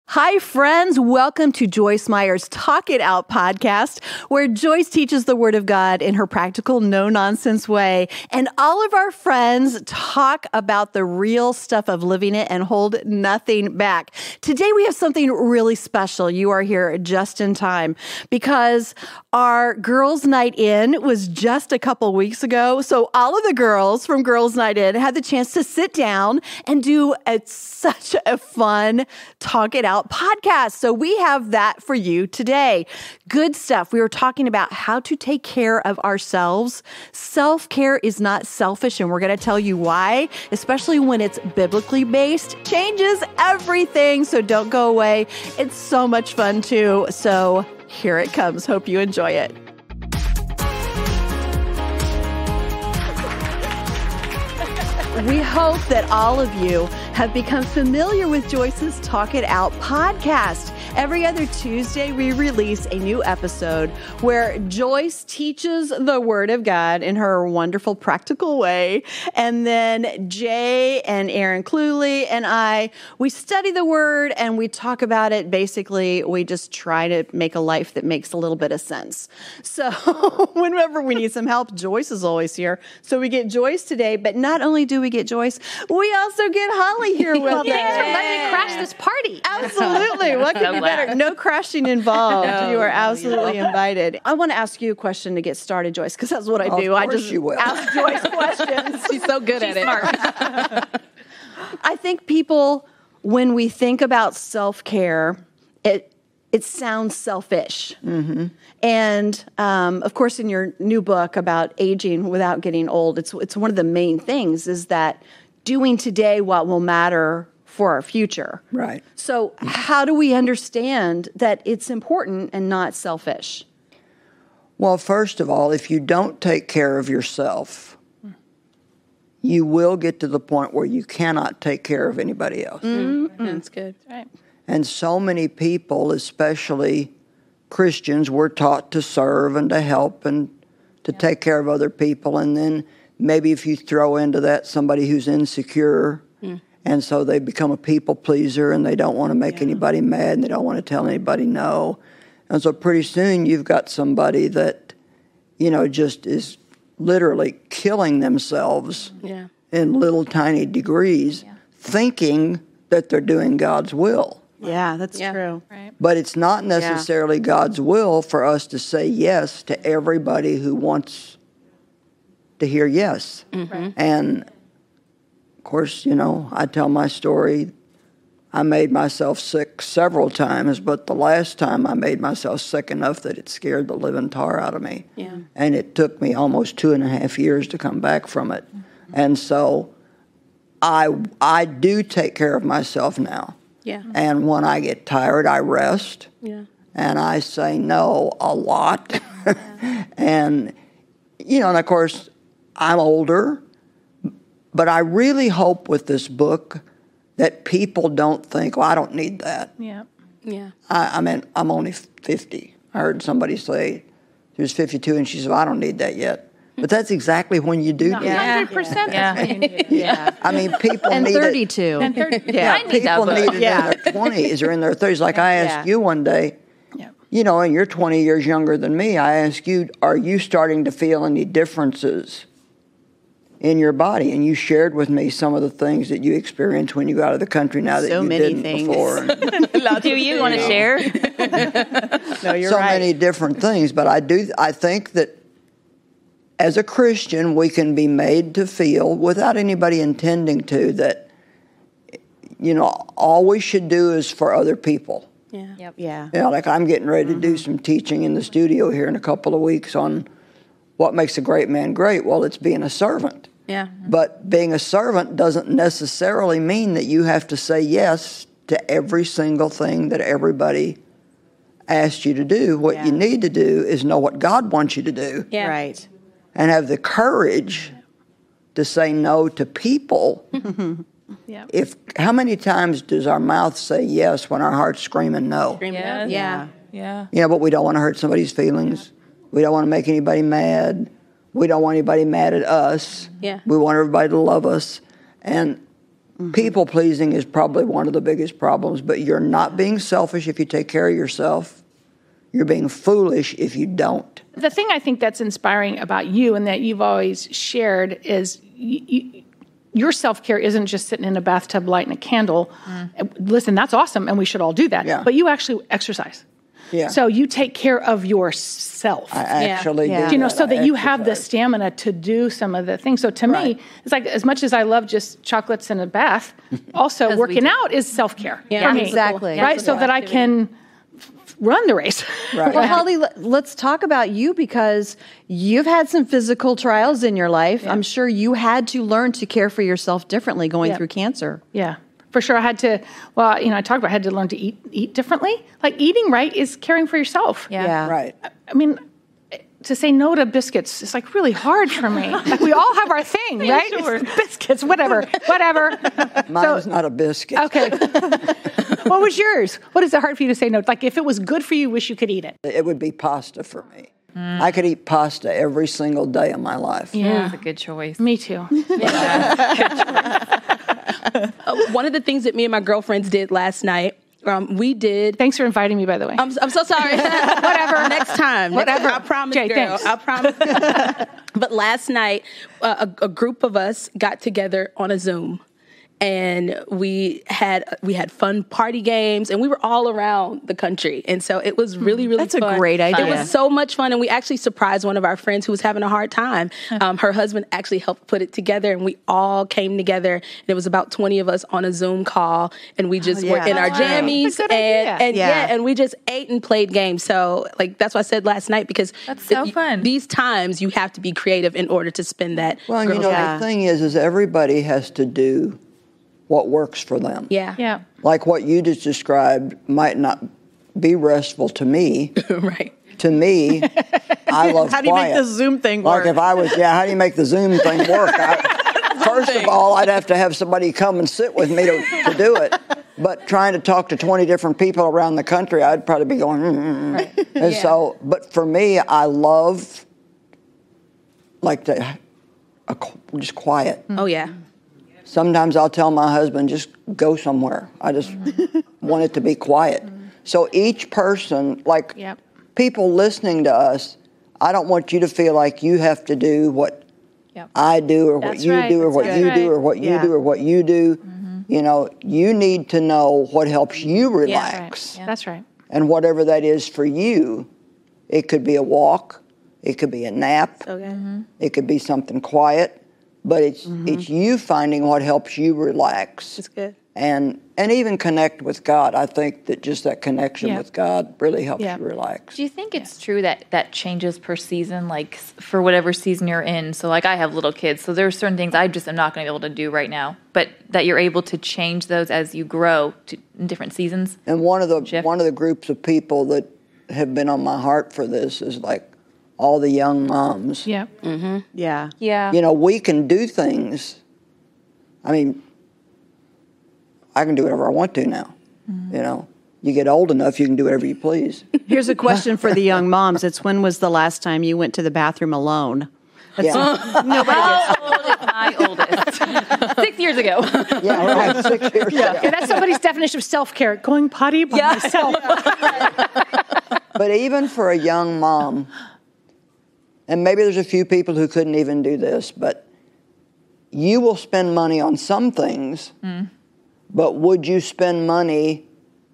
Hi, friends. Welcome to Joyce Meyer's Talk It Out podcast, where Joyce teaches the Word of God in her practical, no-nonsense way. And all of our friends talk about the real stuff of living it and hold nothing back. Today, we have something really special. You are here just in time because our Girls' Night In was just a couple weeks ago. So all of the girls from Girls' Night In had the chance to sit down and do such a fun Talk It Out podcast. So we have that for you today. Good stuff. We were talking about how to take care of ourselves. Self-care is not selfish, and we're going to tell you why, especially when it's biblically based. Changes everything, so don't go away. It's so much fun too. So here it comes. Hope you enjoy it. We hope that all of you have become familiar with Joyce's Talk It Out podcast. Every other Tuesday, we release a new episode where Joyce teaches the Word of God in her wonderful, practical way. And then Jay and Aaron Cluley and I, we study the Word and we talk about it. Basically, we just try to make a life that makes a little bit of sense. So whenever we need some help, Joyce is always here. So we get Joyce today, but not only do we get Joyce, we also get Holly here with us. Thanks for letting me crash this party. Absolutely. What could be better? No crashing involved. No, you are absolutely invited. I want to ask you a question to get started, Joyce, because that's what I do. Of course you will. Ask Joyce questions. She's so good at it. I think people, when we think about self-care, it sounds selfish. Mm-hmm. And, of course, in your new book about aging without getting old, it's one of the main things is that doing today what will matter for our future. Right. So how do we understand that it's important and not selfish? Well, first of all, if you don't take care of yourself, you will get to the point where you cannot take care of anybody else. Mm-hmm. That's good. Right. And so many people, especially Christians, were taught to serve and to help and to take care of other people. And then maybe if you throw into that somebody who's insecure, and so they become a people pleaser and they don't want to make anybody mad and they don't want to tell anybody no. And so pretty soon you've got somebody that, just is literally killing themselves in little tiny degrees, thinking that they're doing God's will. Yeah, that's true. Right. But it's not necessarily God's will for us to say yes to everybody who wants to hear yes. Mm-hmm. And of course, I tell my story. I made myself sick several times, but the last time I made myself sick enough that it scared the living tar out of me. Yeah. And it took me almost 2.5 years to come back from it. Mm-hmm. And so I do take care of myself now. Yeah. And when I get tired, I rest. Yeah. And I say no a lot. And, and of course, I'm older. But I really hope with this book that people don't think, well, I don't need that. Yeah. Yeah. I'm only 50. I heard somebody say she was 52 and she said, well, I don't need that yet. But that's exactly when you do. 100%. Yeah. I mean, people and need 32. it. And 30. Yeah. I need People that need book. it in their 20s or in their 30s. Like I asked you one day, and you're 20 years younger than me, I asked you, are you starting to feel any differences in your body? And you shared with me some of the things that you experienced when you got out of the country now that you didn't before. Do you want to share? No, you're so right. many different things. But I think that as a Christian, we can be made to feel, without anybody intending to, that, all we should do is for other people. Yeah. Yep. Yeah. Like I'm getting ready to do some teaching in the studio here in a couple of weeks on what makes a great man great. Well, it's being a servant. Yeah. But being a servant doesn't necessarily mean that you have to say yes to every single thing that everybody asked you to do. What you need to do is know what God wants you to do. Yeah. Right. And have the courage to say no to people. Yeah. How many times does our mouth say yes when our heart's screaming no? Yeah. But we don't want to hurt somebody's feelings. We don't want to make anybody mad. We don't want anybody mad at us. Yeah. We want everybody to love us. And People pleasing is probably one of the biggest problems, but you're not being selfish if you take care of yourself. You're being foolish if you don't. The thing I think that's inspiring about you and that you've always shared is your self-care isn't just sitting in a bathtub lighting a candle. Listen, that's awesome, and we should all do that. Yeah. But you actually exercise. Yeah. So you take care of yourself. I actually do. You know, so that you have the exercise. stamina to do some of the things. So to me, it's like as much as I love just chocolates and a bath, also working out is self-care for me. Exactly. Right? So that I can run the race. Right. Well, Holly, let's talk about you because you've had some physical trials in your life. I'm sure you had to learn to care for yourself differently going through cancer. Yeah, for sure. I had to, well, you know, I had to learn to eat differently. Like eating right is caring for yourself. Yeah. Right. I mean, to say no to biscuits is like really hard for me. Like we all have our thing, right? Sure. It's biscuits, whatever. Mine's not a biscuit. Okay. What was yours? What is it hard for you to say no? Like if it was good for you, wish you could eat it. It would be pasta for me. I could eat pasta every single day of my life. That's a good choice. Me too. One of the things that me and my girlfriends did last night, we did. Thanks for inviting me, by the way. I'm so sorry. Whatever. Next time. Whatever. I promise, Jay, girl. thanks. I promise. But last night, a group of us got together on a Zoom. And we had fun party games, and we were all around the country, and so it was really That's a fun. great idea. It was so much fun, and we actually surprised one of our friends who was having a hard time. Her husband actually helped put it together, and we all came together. And it was about 20 of us on a Zoom call, and we just were in our jammies, That's a good idea. and we just ate and played games. So like that's what I said last night because That's so fun. These times you have to be creative in order to spend that. Well, you know, the thing is everybody has to do what works for them. Yeah. Like what you just described might not be restful to me. Right. To me, I love How do you make quiet. the Zoom thing Like work? if I was, how do you make the Zoom thing work? First of all, I'd have to have somebody come and sit with me to do it. But trying to talk to 20 different people around the country, I'd probably be going, Right. And so, but for me, I love like just quiet. Oh yeah. Sometimes I'll tell my husband, just go somewhere. I just want it to be quiet. So each person, like people listening to us, I don't want you to feel like you have to do what I do or what you do or what you do or what you do or what you do. You know, you need to know what helps you relax. That's right. And whatever that is for you, it could be a walk, it could be a nap, it could be something quiet. But it's you finding what helps you relax. That's good. And even connect with God. I think that just that connection with God really helps you relax. Do you think it's true that changes per season, like for whatever season you're in? So like I have little kids, so there are certain things I just am not going to be able to do right now, but that you're able to change those as you grow in different seasons? And one of the groups of people that have been on my heart for this is like all the young moms. Yeah. Yeah. Yeah. You know, we can do things. I mean, I can do whatever I want to now. You know, you get old enough, you can do whatever you please. Here's a question for the young moms. It's when was the last time you went to the bathroom alone? How old is my oldest? 6 years ago. Yeah, right. 6 years ago. Yeah, that's somebody's definition of self-care. Going potty by myself. But even for a young mom, and maybe there's a few people who couldn't even do this, but you will spend money on some things, but would you spend money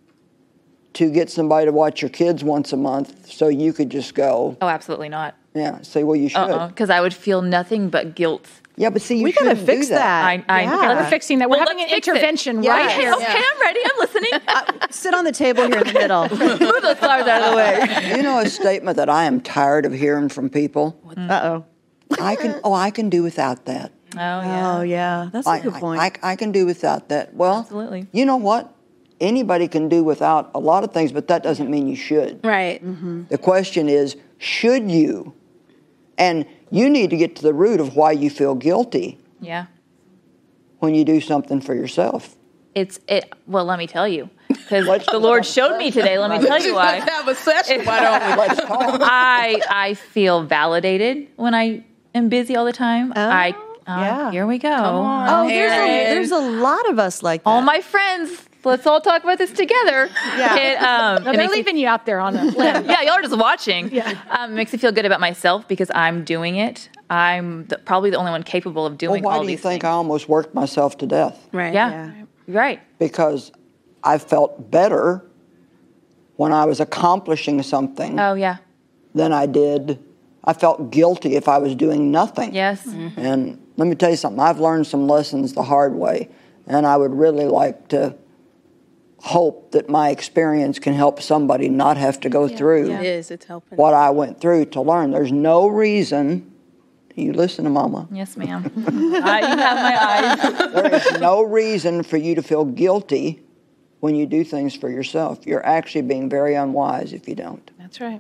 to get somebody to watch your kids once a month so you could just go? Oh, absolutely not. Yeah, say, well, you should. Because I would feel nothing but guilt. Yeah, but see, you We gotta shouldn't fix do that. that. We're fixing that. We're Well, having an let's fix it. intervention Yeah. right here. Okay, I'm ready. I'm listening. Sit on the table here in the middle. Move those flowers out of the way. You know a statement that I am tired of hearing from people? Uh-oh. I can do without that. Oh, yeah. Oh, yeah. That's a good point. I can do without that. Well, Absolutely. You know what? Anybody can do without a lot of things, but that doesn't mean you should. Right. The question is, should you? And you need to get to the root of why you feel guilty Yeah. when you do something for yourself. Well, let me tell you. Because the Lord showed me today. Let me tell you why. Have a session. Why don't we? Let's talk. I feel validated when I am busy all the time. Yeah. Here we go. Oh, there's a lot of us like that. All my friends, let's all talk about this together. Yeah. It They're makes leaving you out there on a limb. yeah, y'all are just watching. Yeah. It makes me feel good about myself because I'm doing it. I'm probably the only one capable of doing Well, all why do you these think things. I almost worked myself to death? Right. Yeah. Right. Because I felt better when I was accomplishing something Oh, yeah. than I did. I felt guilty if I was doing nothing. Yes. And let me tell you something, I've learned some lessons the hard way, and I would really like to hope that my experience can help somebody not have to go through It is. It's helping. what I went through to learn. There's no reason, you listen to Mama, Yes, ma'am. You have my eyes. there is no reason for you to feel guilty when you do things for yourself. You're actually being very unwise if you don't. That's right.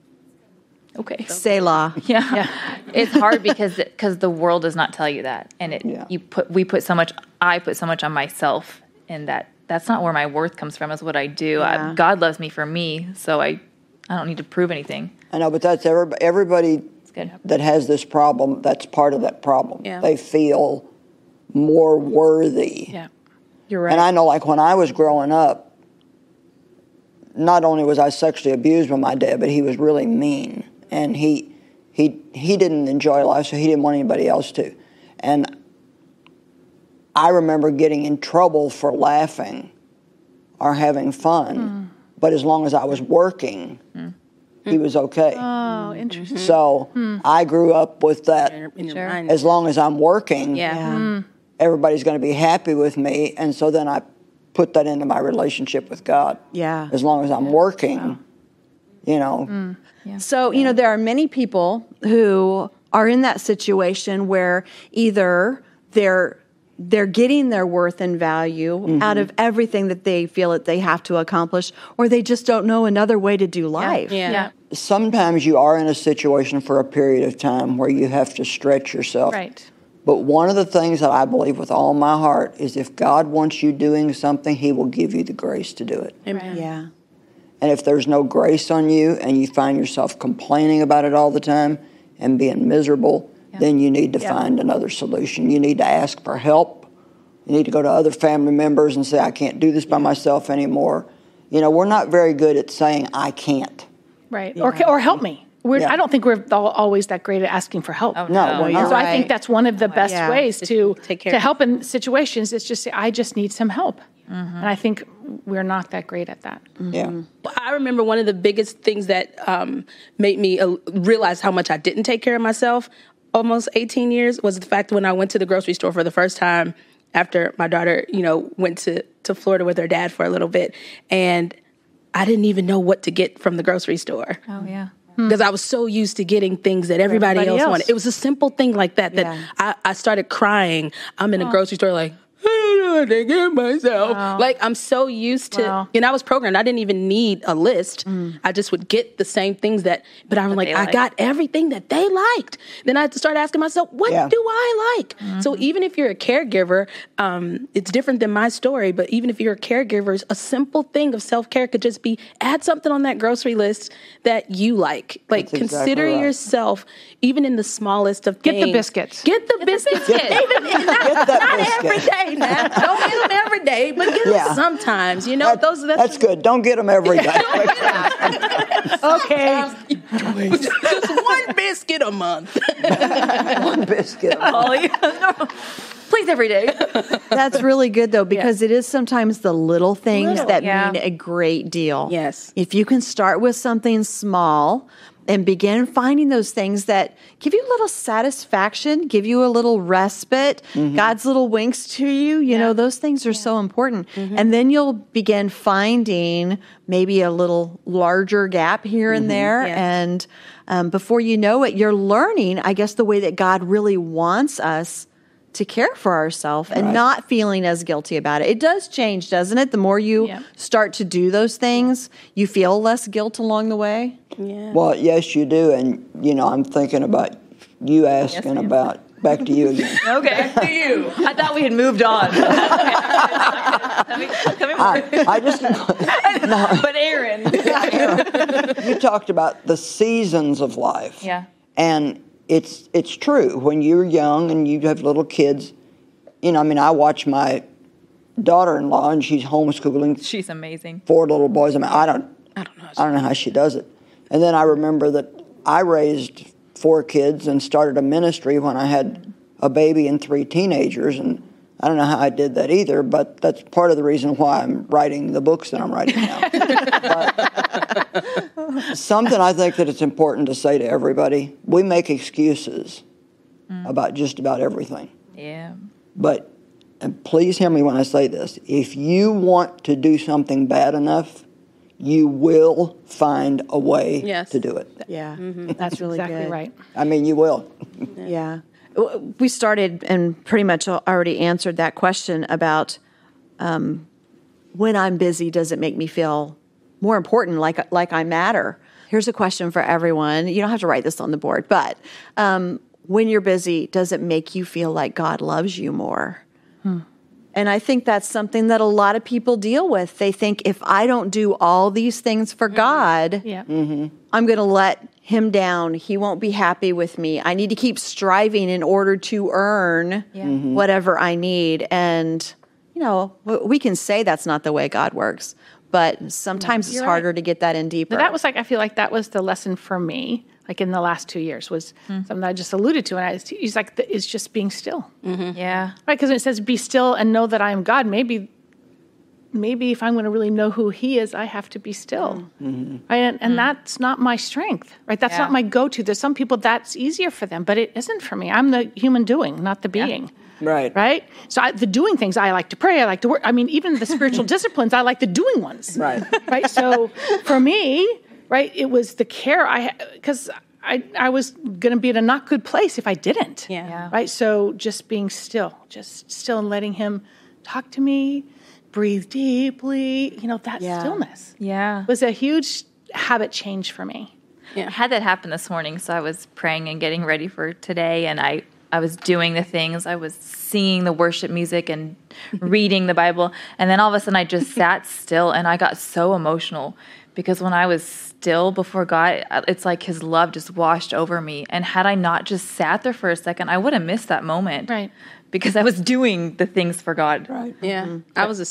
Okay. Selah. Yeah. It's hard because the world does not tell you that. And I put so much on myself, and that's not where my worth comes from, is what I do. Yeah. God loves me for me, so I don't need to prove anything. I know, but that's everybody It's good. that has this problem, that's part of that problem. Yeah. They feel more worthy. Yeah. You're right. And I know, like, when I was growing up, not only was I sexually abused by my dad, but he was really mean. And he didn't enjoy life, so he didn't want anybody else to. And I remember getting in trouble for laughing or having fun. But as long as I was working, he was okay. Oh, interesting. So I grew up with that. In your Sure. mind. As long as I'm working, Yeah. everybody's going to be happy with me. And so then I put that into my relationship with God. Yeah. As long as I'm working, you know. So, there are many people who are in that situation where either they're getting their worth and value out of everything that they feel that they have to accomplish, or they just don't know another way to do life. Yeah. Sometimes you are in a situation for a period of time where you have to stretch yourself. Right. But one of the things that I believe with all my heart is if God wants you doing something, He will give you the grace to do it. Amen. Yeah. And if there's no grace on you and you find yourself complaining about it all the time and being miserable, then you need to find another solution. You need to ask for help. You need to go to other family members and say, I can't do this by myself anymore. We're not very good at saying, I can't. Right. Or help me. I don't think we're always that great at asking for help. Oh, No, we're not. So I think that's one of the best ways to take care to of help in situations is just say, I just need some help. And I think we're not that great at that. Yeah. I remember one of the biggest things that made me realize how much I didn't take care of myself almost 18 years was the fact when I went to the grocery store for the first time after my daughter, went to Florida with her dad for a little bit. And I didn't even know what to get from the grocery store. Oh, yeah. Because I was so used to getting things that everybody else wanted. It was a simple thing like that I started crying. I'm in a grocery store like, I don't know what to get myself. Wow. Like, I'm so used to, I was programmed. I didn't even need a list. I just would get the same things but I'm like, I got everything that they liked. Then I had to start asking myself, what do I like? So even if you're a caregiver, it's different than my story, but even if you're a caregiver, a simple thing of self-care could just be add something on that grocery list that you like. Like, That's consider exactly right. yourself, even in the smallest of things. Get the biscuits. Get the biscuits. Get that Not every biscuit. day now. Don't get them every day, but get them sometimes. That's good. Don't get them every day. Okay. Just one biscuit a month. One biscuit. Oh, yeah. No. Please, every day. That's really good, though, because it is sometimes the little things that mean a great deal. Yes. If you can start with something small and begin finding those things that give you a little satisfaction, give you a little respite, God's little winks to you, those things are so important. And then you'll begin finding maybe a little larger gap here and there. Yes. And before you know it, you're learning, I guess, the way that God really wants us to care for ourselves and not feeling as guilty about it. It does change, doesn't it? The more you start to do those things, you feel less guilt along the way. Yeah. Well, yes, you do. And, I'm thinking about you asking about, back to you again. Okay. Back to you. I thought we had moved on. I just, But Aaron. you talked about the seasons of life. Yeah. And it's true. When you're young and you have little kids, I watch my daughter-in-law, and she's homeschooling. She's amazing. 4 little boys. I don't know how she does it. And then I remember that I raised 4 kids and started a ministry when I had a baby and 3 teenagers, and I don't know how I did that either, but that's part of the reason why I'm writing the books that I'm writing now. But something I think that it's important to say to everybody, we make excuses about just about everything. Yeah. But, and please hear me when I say this, if you want to do something bad enough, you will find a way to do it. Yeah, that's really exactly good. right. I mean, you will. Yeah. We started and pretty much already answered that question about when I'm busy, does it make me feel more important, like I matter? Here's a question for everyone. You don't have to write this on the board, but when you're busy, does it make you feel like God loves you more? And I think that's something that a lot of people deal with. They think, if I don't do all these things for God, I'm going to let him down. He won't be happy with me. I need to keep striving in order to earn whatever I need. And, we can say that's not the way God works, but sometimes it's harder to get that in deeper. But I feel like that was the lesson for me, like in the last 2 years, was something I just alluded to. And he's like, it's just being still. Yeah. Right, because it says, be still and know that I am God. Maybe if I'm going to really know who he is, I have to be still. Right? And that's not my strength, right? That's not my go-to. There's some people that's easier for them, but it isn't for me. I'm the human doing, not the being. Right. Right? So the doing things, I like to pray, I like to work. I mean, even the spiritual disciplines, I like the doing ones. Right. Right? So for me, right, it was the care I had, because I was going to be in a not good place if I didn't. Right? So just being still and letting him talk to me, breathe deeply, that stillness. Yeah. Was a huge habit change for me. I had that happen this morning. So I was praying and getting ready for today, and I was doing the things. I was singing the worship music and reading the Bible. And then all of a sudden I just sat still, and I got so emotional because when I was still before God, it's like his love just washed over me. And had I not just sat there for a second, I would have missed that moment. Right. Because I was doing the things for God. Right. Yeah. I was a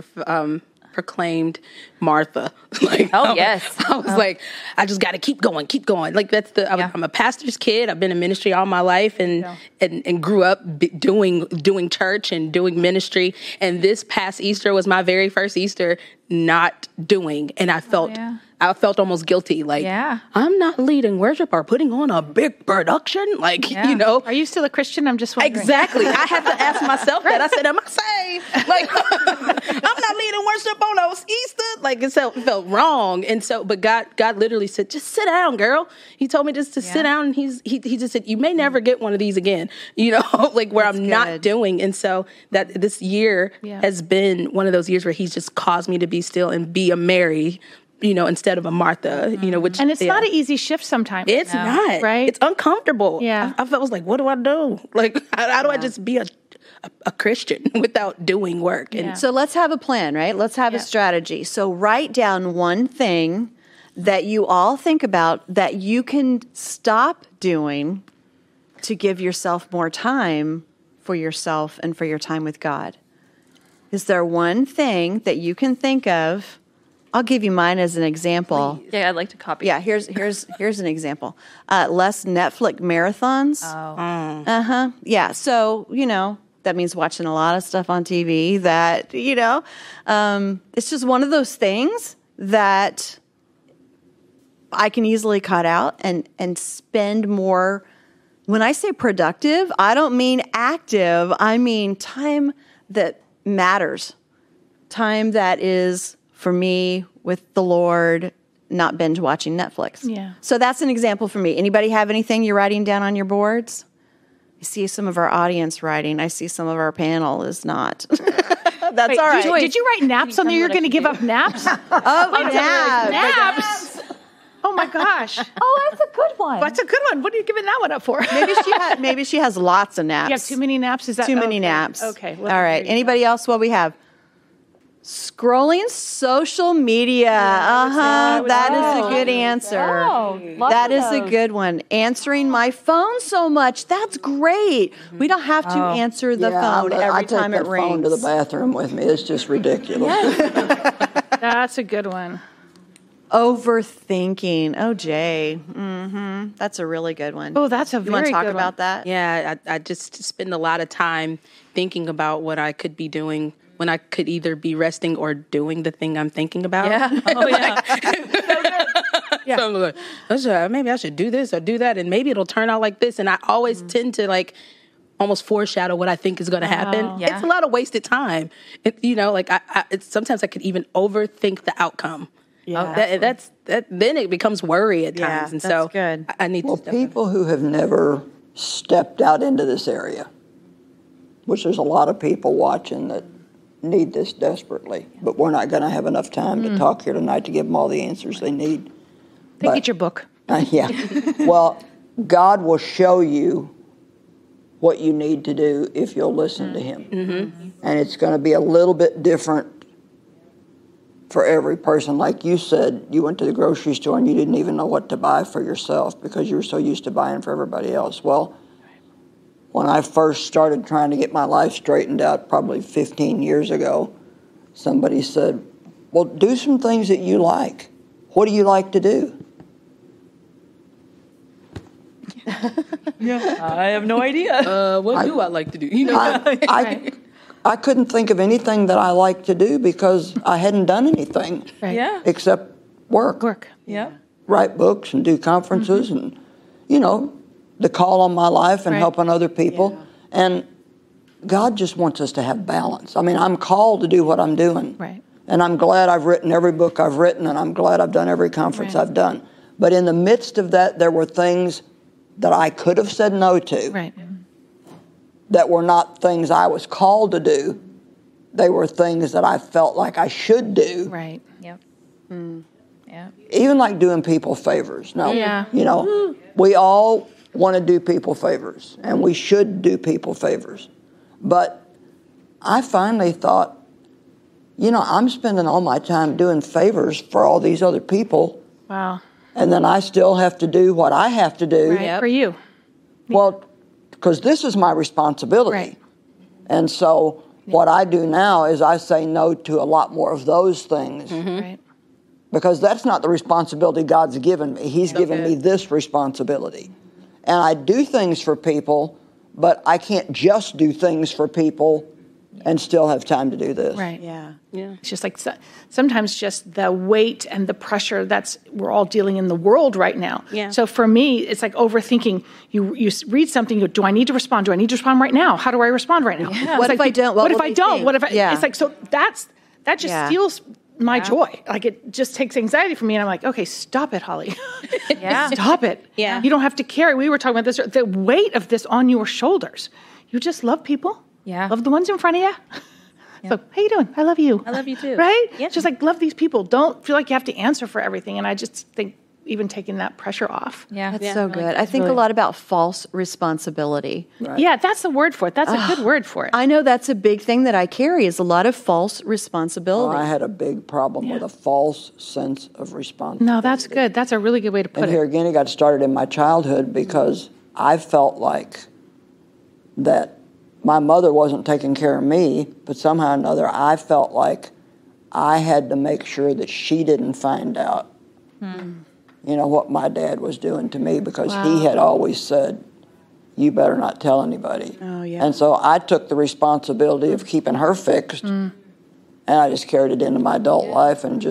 self-proclaimed Martha. Yes. I was like, I just got to keep going. Like I'm a pastor's kid. I've been in ministry all my life and grew up doing church and doing ministry. And this past Easter was my very first Easter not doing. And I felt almost guilty. Like, I'm not leading worship or putting on a big production. Like, Are you still a Christian? I'm just wondering. Exactly. I had to ask myself that. I said, am I saved? Like, I'm not leading worship on those Easter. Like, it felt wrong. And so, but God literally said, just sit down, girl. He told me just to sit down. And he just said, you may never get one of these again, like where I'm not doing. And so that this year has been one of those years where he's just caused me to be still and be a Mary, instead of a Martha, which. And it's not an easy shift sometimes. It's not. Right? It's uncomfortable. Yeah. I was like, what do I do? Like, how do I just be a Christian without doing work? And So let's have a plan, right? Let's have a strategy. So write down one thing that you all think about that you can stop doing to give yourself more time for yourself and for your time with God. Is there one thing that you can think of? I'll give you mine as an example. Yeah, I'd like to copy. Yeah, here's an example. Less Netflix marathons. Oh. Yeah, so, that means watching a lot of stuff on TV that, it's just one of those things that I can easily cut out and spend more. When I say productive, I don't mean active. I mean time that matters. Time that is, for me, with the Lord, not binge watching Netflix. Yeah. So that's an example for me. Anybody have anything you're writing down on your boards? I see some of our audience writing. I see some of our panel is not. That's all right. Did you write naps on there? You're going to give up naps? Naps. Oh my gosh. Oh, that's a good one. That's a good one. What are you giving that one up for? Maybe she has lots of naps. You have too many naps? Is that too many naps? Okay. All right. Anybody else? What we have? Scrolling social media. That is a good answer. That is a good one. Answering my phone so much. That's great. We don't have to answer the phone every time it rings. I take the phone to the bathroom with me. It's just ridiculous. That's a good one. Overthinking. Oh, Jay. That's a really good one. Oh, that's a very good one. You want to talk about that? Yeah, I just spend a lot of time thinking about what I could be doing when I could either be resting or doing the thing I'm thinking about. Yeah. Oh, yeah. So I'm like, maybe I should do this or do that, and maybe it'll turn out like this. And I always tend to like almost foreshadow what I think is going to happen. Yeah. It's a lot of wasted time. Sometimes I could even overthink the outcome. Yeah. Then it becomes worry at times. And that's so good. I need to step in. People who have never stepped out into this area, which there's a lot of people watching that need this desperately, but we're not going to have enough time to talk here tonight to give them all the answers they need. Get your book. Yeah. Well, God will show you what you need to do if you'll listen to Him. And it's going to be a little bit different for every person. Like you said, you went to the grocery store and you didn't even know what to buy for yourself because you were so used to buying for everybody else. Well, when I first started trying to get my life straightened out probably 15 years ago, somebody said, well, do some things that you like. What do you like to do? I have no idea. What do I like to do? I couldn't think of anything that I liked to do because I hadn't done anything except work. Yeah. Write books and do conferences and, the call on my life and helping other people. Yeah. And God just wants us to have balance. I mean, I'm called to do what I'm doing. Right. And I'm glad I've written every book I've written, and I'm glad I've done every conference I've done. But in the midst of that, there were things that I could have said no to that were not things I was called to do. They were things that I felt like I should do. Right. Yep. Yeah. Even like doing people favors. No. Yeah. We all want to do people favors, and we should do people favors. But I finally thought, I'm spending all my time doing favors for all these other people. Wow. And then I still have to do what I have to do. Right. For you. Well, because this is my responsibility. Right. And so what I do now is I say no to a lot more of those things. Right. Because that's not the responsibility God's given me. He's given me this responsibility. And I do things for people, but I can't just do things for people and still have time to do this. Right. Yeah. It's just like sometimes just the weight and the pressure we're all dealing in the world right now. Yeah. So for me, it's like overthinking. You read something. Do I need to respond? Do I need to respond right now? How do I respond right now? Yeah. What if I don't? What if I don't? What if I? Yeah. It's like so that just steals my joy. Like it just takes anxiety from me, and I'm like, okay, stop it, Holly. Stop it. Yeah. You don't have to carry. We were talking about this. The weight of this on your shoulders. You just love people. Yeah. Love the ones in front of you. So, how you doing? I love you. I love you too. Right? Yeah. Just like love these people. Don't feel like you have to answer for everything. And I just think even taking that pressure off. Yeah. That's so good. I think a lot about false responsibility. Right. Yeah, that's the word for it. That's a good word for it. I know that's a big thing that I carry is a lot of false responsibility. Well, I had a big problem with a false sense of responsibility. No, that's good. That's a really good way to put And it. here again, it got started in my childhood because I felt like that my mother wasn't taking care of me, but somehow or another, I felt like I had to make sure that she didn't find out, what my dad was doing to me because he had always said, you better not tell anybody. Oh, yeah. And so I took the responsibility of keeping her fixed, and I just carried it into my adult life and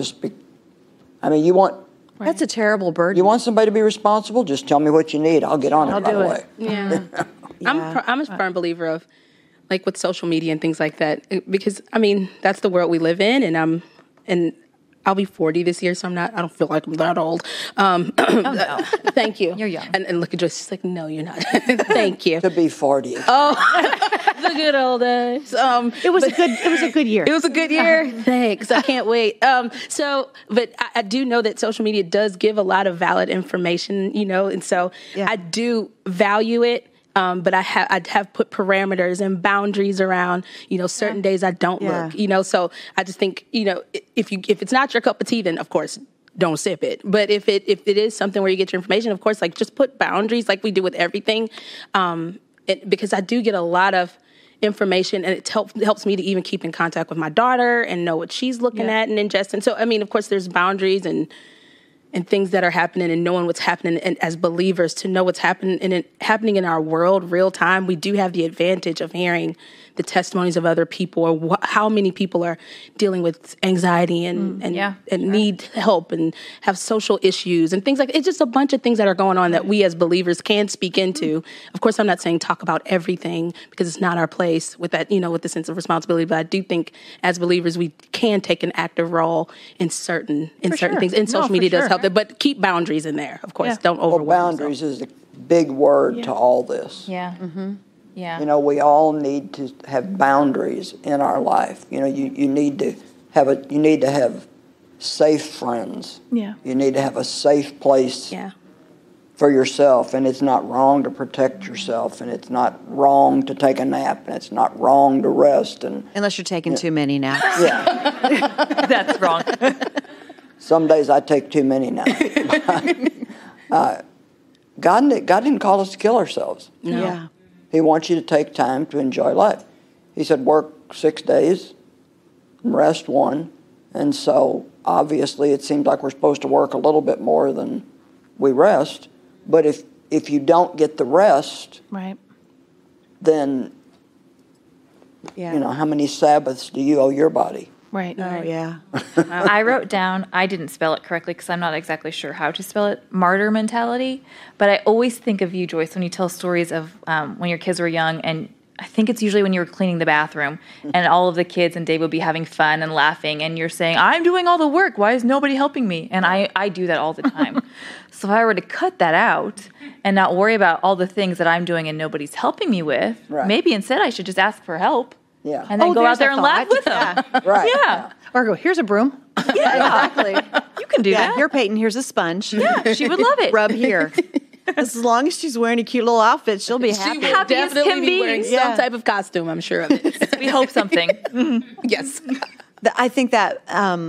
you want... That's a terrible burden. You want somebody to be responsible? Just tell me what you need. I'll get on it right away. Yeah. I'm a firm believer of, like, with social media and things like that, because that's the world we live in, and I'll be 40 this year, so I don't feel like I'm that old. No. Thank you. You're young. And look at Joyce, she's like, no, you're not. Thank you. To be 40. The good old days. It was a good year. It was a good year. Thanks. I can't wait. But I do know that social media does give a lot of valid information, and so I do value it. But I'd have put parameters and boundaries around, certain days I don't look, so I just think, if it's not your cup of tea, then of course don't sip it. But if it is something where you get your information, of course, like just put boundaries like we do with everything. Because I do get a lot of information, and it helps me to even keep in contact with my daughter and know what she's looking at and ingesting. So, I mean, of course, there's boundaries and things that are happening, and knowing what's happening, and as believers to know what's happening in our world real time. We do have the advantage of hearing the testimonies of other people, or how many people are dealing with anxiety and need help and have social issues and things like that. It's just a bunch of things that are going on that we as believers can speak into. Of course, I'm not saying talk about everything, because it's not our place with that, with the sense of responsibility. But I do think as believers, we can take an active role in certain things. And social media does help. But keep boundaries in there, of course. Don't overwhelm boundaries is a big word to all this. Yeah. Mm-hmm. Yeah. We all need to have boundaries in our life. You need to have safe friends. Yeah. You need to have a safe place for yourself, and it's not wrong to protect yourself, and it's not wrong to take a nap, and it's not wrong to rest, and unless you're taking too many naps. Yeah. That's wrong. Some days I take too many naps. God didn't call us to kill ourselves. No. Yeah. He wants you to take time to enjoy life. He said work 6 days, rest 1. And so obviously it seems like we're supposed to work a little bit more than we rest. But if you don't get the rest, Right. then, how many Sabbaths do you owe your body? Right. Oh, yeah. I wrote down, I didn't spell it correctly because I'm not exactly sure how to spell it, martyr mentality. But I always think of you, Joyce, when you tell stories of when your kids were young, and I think it's usually when you were cleaning the bathroom and all of the kids and Dave would be having fun and laughing, and you're saying, I'm doing all the work. Why is nobody helping me? And I do that all the time. So if I were to cut that out and not worry about all the things that I'm doing and nobody's helping me with, maybe instead I should just ask for help. Yeah. And then go out there and laugh with them. Right. Yeah. Or go, here's a broom. Yeah, exactly. You can do that. Here, Peyton, here's a sponge. Yeah, she would love it. Rub here. As long as she's wearing a cute little outfit, she'll be happy. She will Happy as definitely can be be. wearing some type of costume, I'm sure of it. We hope something. Yes. I think that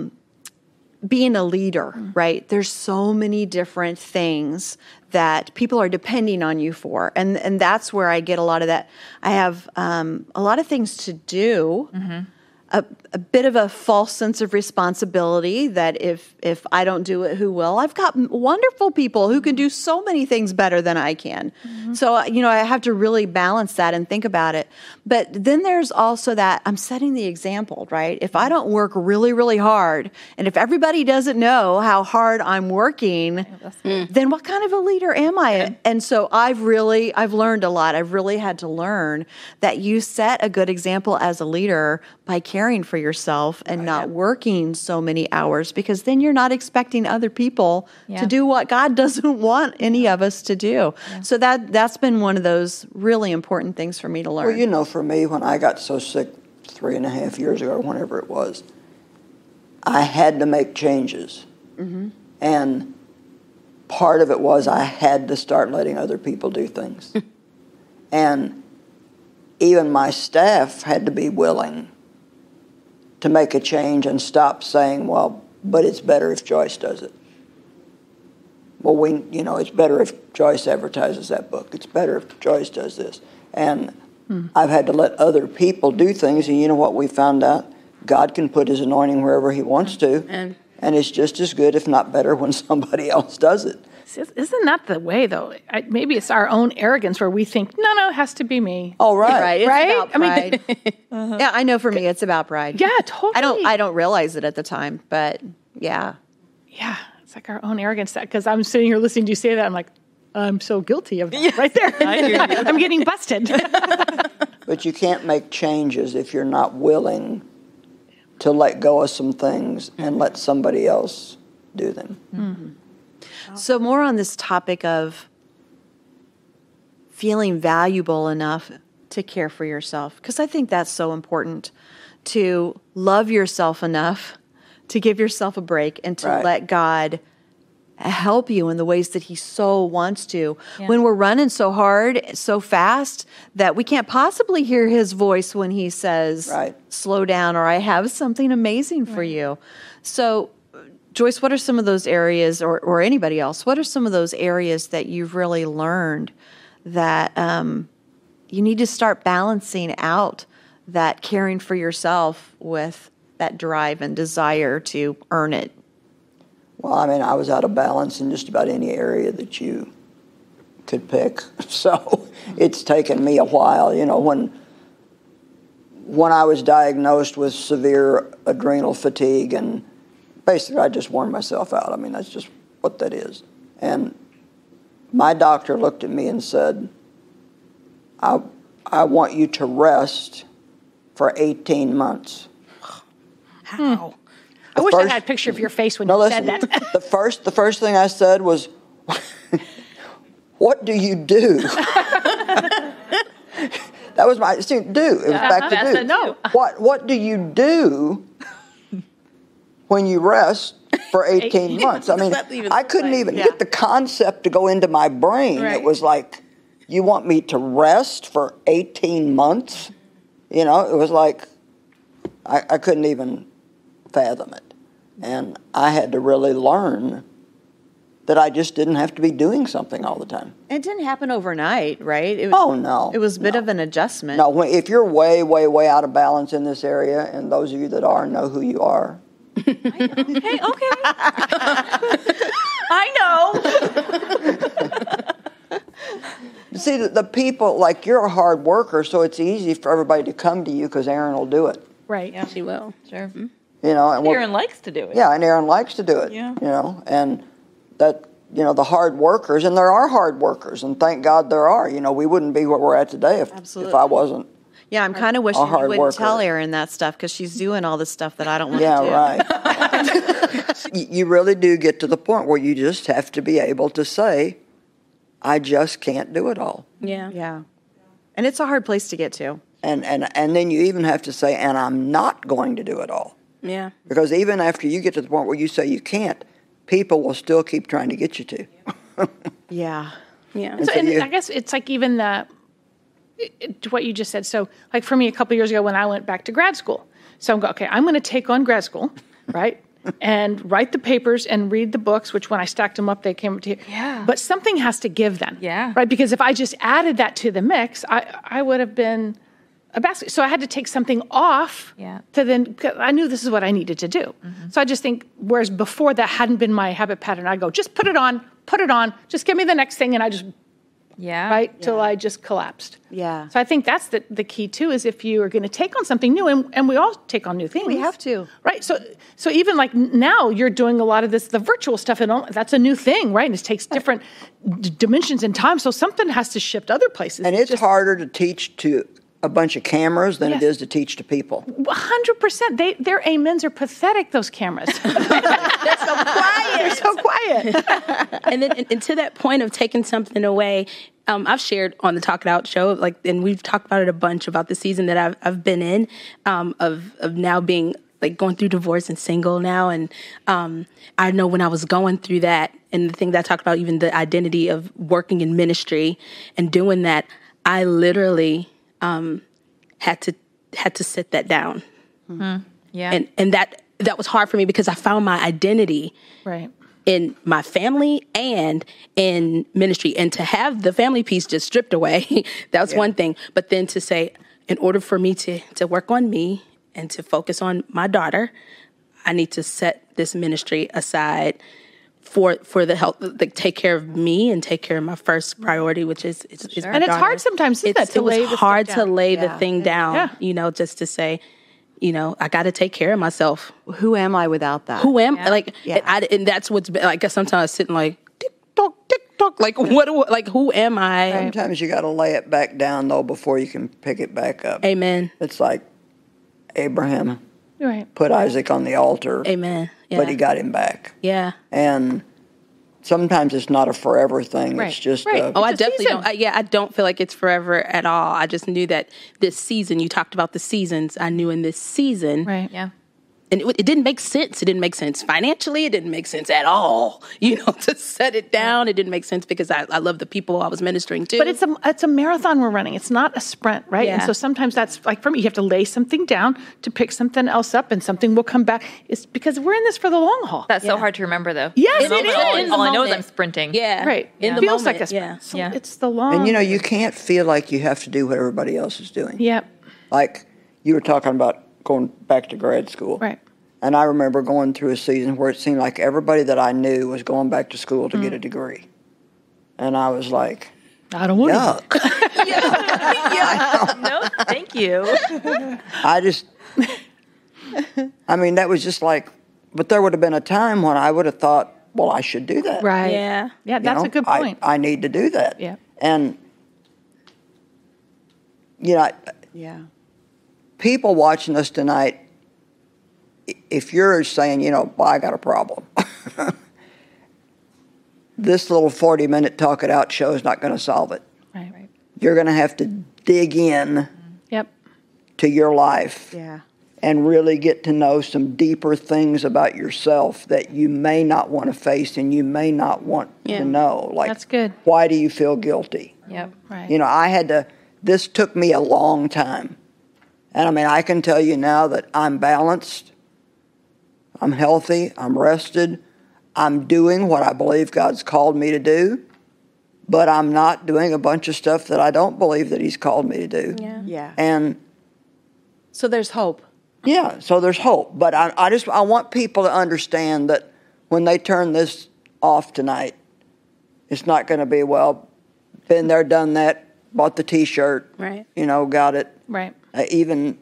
being a leader, right? There's so many different things that people are depending on you for. And that's where I get a lot of that. I have a lot of things to do, a bit of a false sense of responsibility that if I don't do it, who will? I've got wonderful people who can do so many things better than I can. So, I have to really balance that and think about it. But then there's also that I'm setting the example, right? If I don't work really, really hard, and if everybody doesn't know how hard I'm working, then what kind of a leader am I? And so I've learned a lot. I've really had to learn that you set a good example as a leader by caring for yourself and not working so many hours, because then you're not expecting other people to do what God doesn't want any of us to do. So that's been one of those really important things for me to learn. Well, for me, when I got so sick 3.5 years ago, whenever it was, I had to make changes. And part of it was I had to start letting other people do things. And even my staff had to be willing to make a change and stop saying, well, but it's better if Joyce does it. Well, it's better if Joyce advertises that book. It's better if Joyce does this. And I've had to let other people do things, and you know what we found out? God can put his anointing wherever he wants to, and it's just as good, if not better, when somebody else does it. Isn't that the way, though? Maybe it's our own arrogance where we think, no, it has to be me. Oh, right. It's Right? about pride. Yeah, I know for me it's about pride. Yeah, totally. I don't realize it at the time, but yeah. Yeah, it's like our own arrogance. Because I'm sitting here listening to you say that, I'm like, I'm so guilty of that right there. I hear you. I'm getting busted. But you can't make changes if you're not willing to let go of some things and let somebody else do them. So more on this topic of feeling valuable enough to care for yourself, because I think that's so important, to love yourself enough to give yourself a break and to let God help you in the ways that he so wants to. When we're running so hard, so fast, that we can't possibly hear his voice when he says, slow down, or I have something amazing for you. So, Joyce, what are some of those areas, or anybody else, what are some of those areas that you've really learned that you need to start balancing out that caring for yourself with that drive and desire to earn it? Well, I mean, I was out of balance in just about any area that you could pick. So it's taken me a while. You know, when I was diagnosed with severe adrenal fatigue, and basically I just worn myself out. I mean, that's just what that is. And my doctor looked at me and said, I want you to rest for 18 months. How? I wish I had a picture of your face when you said that. The first thing I said was, what do you do? That was my, do. It was back to do. No. What do you do when you rest for 18 months? I mean, I couldn't even get the concept to go into my brain. It was like, you want me to rest for 18 months? You know, it was like, I couldn't even fathom it. And I had to really learn that I just didn't have to be doing something all the time. It didn't happen overnight, right? No. It was a bit of an adjustment. No, if you're way, way, way out of balance in this area, and those of you that are know who you are. Okay. I know. See, the people, like, you're a hard worker, so it's easy for everybody to come to you because Erin will do it. Right. Yeah, she will. Sure. You know, and Erin likes to do it. Yeah, and Erin likes to do it. Yeah. You know, and that, you know, the hard workers, and there are hard workers, and thank God there are. You know, we wouldn't be where we're at today if I wasn't. Yeah, I'm kind of wishing you wouldn't worker. tell Erin that stuff because she's doing all the stuff that I don't want to do. Yeah, right. You really do get to the point where you just have to be able to say, I just can't do it all. Yeah. Yeah. And it's a hard place to get to. And then you even have to say, and I'm not going to do it all. Yeah. Because even after you get to the point where you say you can't, people will still keep trying to get you to. Yeah. Yeah. And I guess it's like even what you just said. So like for me, a couple of years ago when I went back to grad school, so I'm going to take on grad school, right? And write the papers and read the books, which when I stacked them up, they came to, but something has to give then. Yeah. Right. Because if I just added that to the mix, I would have been a basket. So I had to take something off to then, I knew this is what I needed to do. Mm-hmm. So I just think, whereas before that hadn't been my habit pattern, I'd go, just put it on, just give me the next thing. And I just, till I just collapsed. Yeah. So I think that's the key too, is if you are going to take on something new, and we all take on new things. We have to. Right. So even like now you're doing a lot of the virtual stuff, and that's a new thing, right? And it takes different dimensions in time. So something has to shift other places. And it's harder to teach to a bunch of cameras than it is to teach to people. 100%. Their amens are pathetic, those cameras. They're so quiet. And then and to that point of taking something away, I've shared on the Talk It Out show, and we've talked about it a bunch about the season that I've been in, of now being like going through divorce and single now. And I know when I was going through that, and the thing that I talked about, even the identity of working in ministry and doing that, I literally had to sit that down. Mm-hmm. Yeah. And that was hard for me because I found my identity in my family and in ministry. And to have the family piece just stripped away, that was one thing. But then to say, in order for me to work on me and to focus on my daughter, I need to set this ministry aside for the health, like take care of me and take care of my first priority, which is my and it's daughter. hard sometimes. It was hard to lay the thing down, just to say, I got to take care of myself. Who am I without that? Who am and that's what's been, like, sometimes sitting like tick tock, like who am I? Sometimes you got to lay it back down though before you can pick it back up. Amen. It's like Abraham Right. Put Isaac on the altar. Amen. Yeah. But he got him back. Yeah. And sometimes it's not a forever thing. Right. It's just right. I definitely don't. I don't feel like it's forever at all. I just knew that this season, you talked about the seasons. I knew in this season, right. Yeah. and it didn't make sense. It didn't make sense financially. It didn't make sense at all, to set it down. It didn't make sense because I love the people I was ministering to. But it's a marathon we're running. It's not a sprint, right? Yeah. And so sometimes that's like for me, you have to lay something down to pick something else up, and something will come back. It's because we're in this for the long haul. That's so hard to remember, though. Yes, In the it moment, is. All I know is I'm sprinting. Yeah. Right. In It the feels moment, like a yeah. sprint. So Yeah. it's the long. And you can't feel like you have to do what everybody else is doing. Yep. Like you were talking about going back to grad school. Right. And I remember going through a season where it seemed like everybody that I knew was going back to school to get a degree. And I was like, I don't want yuck. No, thank you. That was just like, but there would have been a time when I would have thought, well, I should do that. Right. Yeah. Yeah, that's a good point. I need to do that. Yeah. And, Yeah. people watching us tonight, if you're saying, well, I got a problem, this little 40-minute Talk It Out show is not going to solve it. Right. You're going to have to dig in Yep. to your life Yeah. and really get to know some deeper things about yourself that you may not want to face and you may not want to know. Like, That's good. Why do you feel guilty? Yep. Right. This took me a long time. And I can tell you now that I'm balanced, I'm healthy, I'm rested, I'm doing what I believe God's called me to do, but I'm not doing a bunch of stuff that I don't believe that He's called me to do. Yeah. And So there's hope. yeah, so there's hope. But I want people to understand that when they turn this off tonight, it's not going to be, well, been there, done that, bought the T-shirt, Right. Got it. Right. Even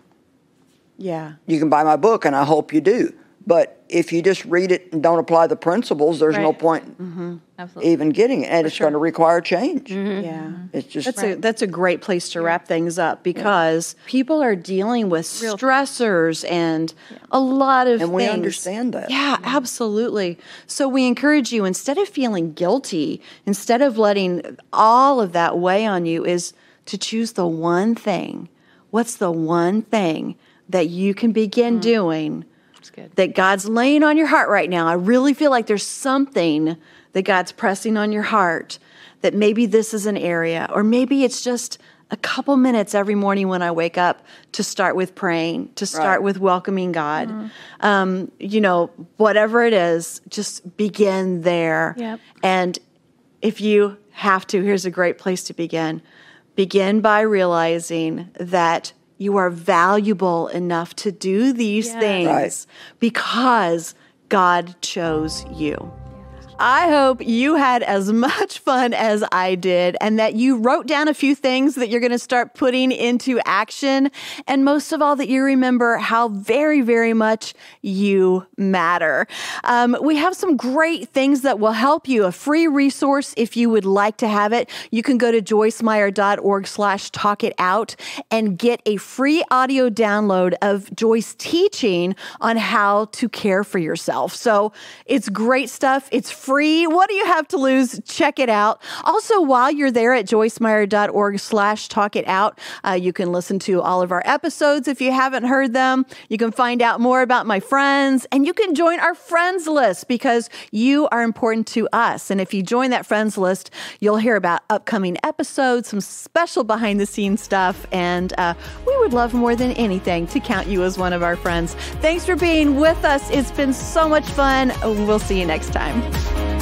Yeah. you can buy my book, and I hope you do. But if you just read it and don't apply the principles, there's no Right. point Absolutely. even getting it, and it's going to require change. Yeah. It's just That's a great place to wrap things up because people are dealing with stressors and a lot of and we things. understand that. Yeah, absolutely. So we encourage you, instead of feeling guilty, instead of letting all of that weigh on you, is to choose the one thing. What's the one thing that you can begin doing that God's laying on your heart right now? I really feel like there's something that God's pressing on your heart, that maybe this is an area, or maybe it's just a couple minutes every morning when I wake up to start with praying, to start with welcoming God. Whatever it is, just begin there. Yep. And if you have to, here's a great place to begin. Begin by realizing that you are valuable enough to do these things Right. because God chose you. I hope you had as much fun as I did and that you wrote down a few things that you're going to start putting into action. And most of all, that you remember how very, very much you matter. We have some great things that will help you. A free resource, if you would like to have it, you can go to joycemeyer.org/talkitout and get a free audio download of Joyce teaching on how to care for yourself. So it's great stuff. It's free. What do you have to lose? Check it out. Also, while you're there at joycemeyer.org/talkitout, you can listen to all of our episodes if you haven't heard them. You can find out more about my friends, and you can join our friends list because you are important to us. And if you join that friends list, you'll hear about upcoming episodes, some special behind the scenes stuff, and we would love more than anything to count you as one of our friends. Thanks for being with us. It's been so much fun. We'll see you next time.